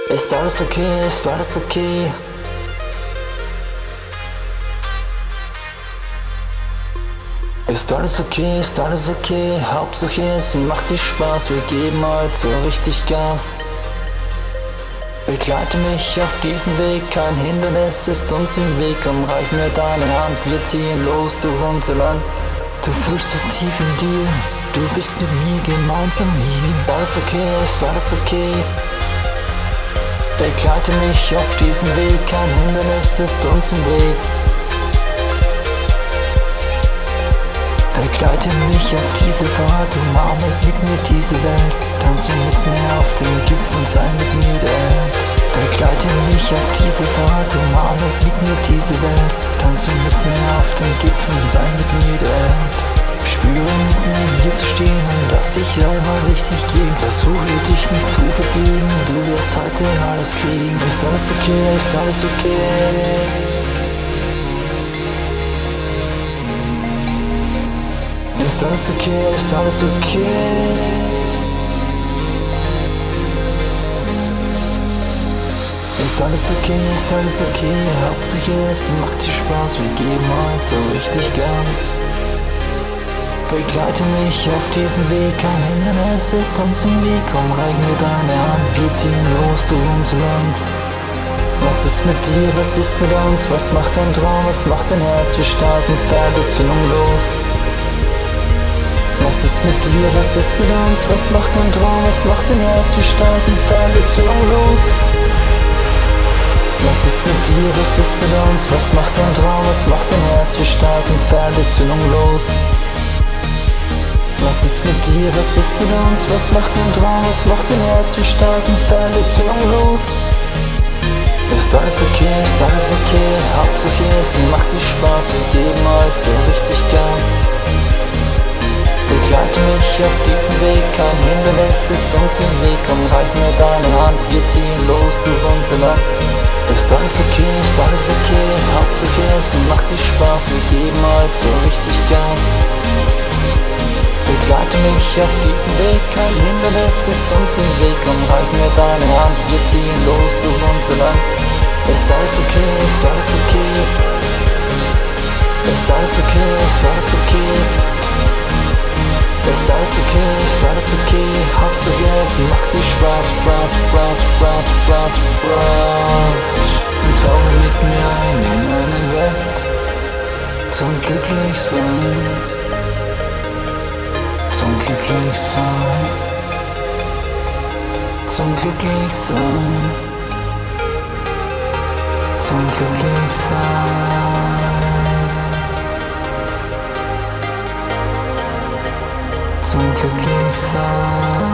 Ist alles okay, ist alles okay? Ist alles okay, ist alles okay? Hauptsache es macht dir Spaß, wir geben heute so richtig Gas. Begleite mich auf diesem Weg, kein Hindernis ist uns im Weg. Komm, reich mir deine Hand, wir ziehen los durch unser Land. Du fühlst es tief in dir, du bist mit mir gemeinsam hier. Ist alles okay, ist alles okay? Begleite mich auf diesem Weg, kein Hindernis ist uns im Weg. Begleite mich auf diese Fahrt, umarme mit mir diese Welt. Tanze mit mir auf den Gipfeln, sei mit mir der Held. Begleite mich auf diese Fahrt, umarme mit mir diese Welt. Tanze mit mir auf den Gipfeln, sei mit mir der Held. Spüre mit mir hier zu stehen und lass dich selber richtig gehen. Versuche dich nicht zu verbiegen, du wirst heute alles kriegen. Ist alles okay, ist alles okay? Ist alles okay, ist alles okay? Ist alles okay, ist alles okay? Hauptsache es macht dir Spaß, wir geben heute so richtig Gas. Begleite mich auf diesen Weg, kein Hindernis ist uns im Weg. Komm, reich mir deine Hand, wir ziehen los durch unser Land. Was ist mit dir, was ist mit uns? Was macht dein Traum, was macht dein Herz? Wir starten, Pferde, Zündung los. Was ist mit dir, was ist mit uns? Was macht dein Traum, was macht dein Herz? Wir starten, Fernbeziehung los. Was ist mit dir, was ist mit uns? Was macht dein Traum, was macht dein Herz? Wir starten, Fernbeziehung los. Was ist mit dir, was ist mit uns? Was macht dein Traum, was macht dein Herz? Wir starten, Fernbeziehung los. Ist alles okay, ist alles okay? Hauptsache es macht dir Spaß, wir geben heute so richtig Gas. Begleite mich auf diesem Weg, kein Hindernis ist uns im Weg. Komm, reich mir deine Hand, wir ziehen los durch unser Land. Ist alles okay, ist alles okay? Hauptsache es macht dir Spaß, wir geben heute so richtig Gas. Begleite mich auf diesem Weg, kein Hindernis ist uns im Weg. Komm, reich mir deine Hand, wir ziehen los durch unser Land. Ist alles okay, ist alles okay? Ist alles okay, ist alles okay? Ist alles okay, ist alles okay? Hauptsache es macht dir Spaß, Spaß, Spaß, Spaß, Spaß, Spaß. Und tauche mit mir ein in eine Welt zum Glücklichsein, zum Glücklichsein, zum Glücklichsein, zum Glücklichsein. Zum Glücklichsein.